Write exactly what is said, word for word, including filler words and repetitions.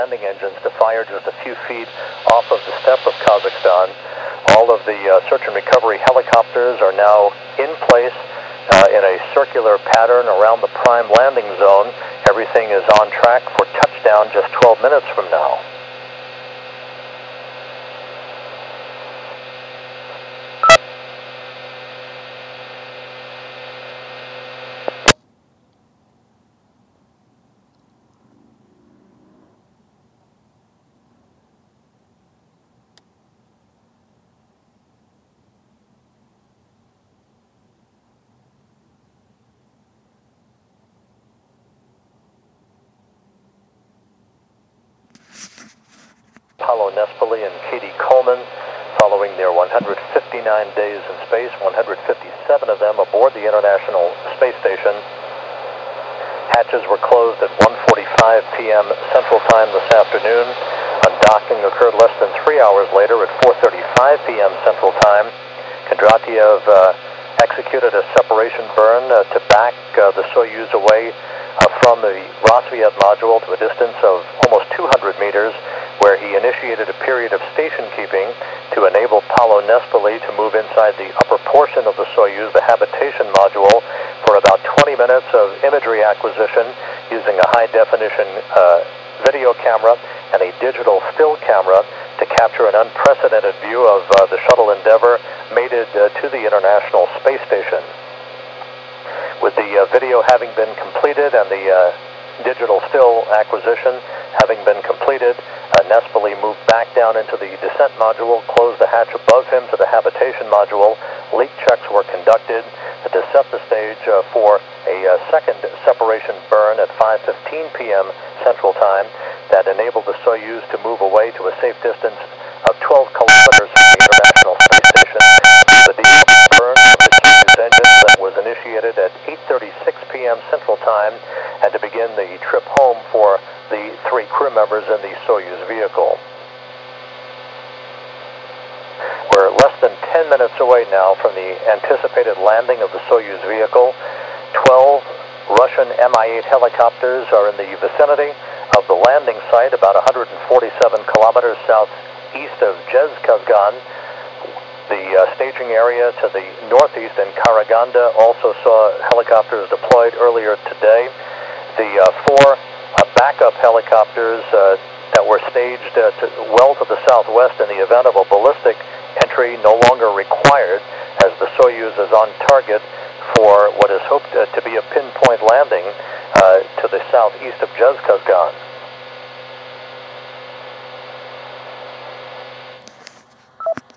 landing engines to fire just a few feet off of the steppe of Kazakhstan. All of the uh, search and recovery helicopters are now in place uh, in a circular pattern around the prime landing zone. Everything is on track for touchdown just twelve minutes from now. Paolo Nespoli and Cady Coleman, following their one hundred fifty-nine days in space, one hundred fifty-seven of them aboard the International Space Station. Hatches were closed at one forty-five p m Central Time this afternoon. Undocking occurred less than three hours later at four thirty-five p m Central Time. Kondratiev uh, executed a separation burn uh, to back uh, the Soyuz away uh, from the Rassvet module to a distance of almost two hundred meters, where he initiated a period of station keeping to enable Paolo Nespoli to move inside the upper portion of the Soyuz, the habitation module, for about twenty minutes of imagery acquisition using a high-definition uh, video camera and a digital still camera to capture an unprecedented view of uh, the shuttle Endeavour mated uh, to the International Space Station. With the uh, video having been completed and the uh, digital still acquisition having been completed, uh, Nespoli moved back down into the descent module, closed the hatch above him to the habitation module. Leak checks were conducted to set the stage uh, for a uh, second separation burn at five fifteen p m Central Time that enabled the Soyuz to move away to a safe distance of twelve kilometers from the International Space Station. The deep burn of the Soyuz engines that was initiated at eight thirty-six p m Central Time, and to begin the trip home for the three crew members in the Soyuz vehicle. We're less than ten minutes away now from the anticipated landing of the Soyuz vehicle. twelve Russian M I eight helicopters are in the vicinity of the landing site, about one hundred forty-seven kilometers southeast of Zhezkazgan. The uh, staging area to the northeast in Karaganda also saw helicopters deployed earlier today. The uh, four uh, backup helicopters uh, that were staged uh, to, well to the southwest in the event of a ballistic entry no longer required, as the Soyuz is on target for what is hoped uh, to be a pinpoint landing uh, to the southeast of Zhezkazgan.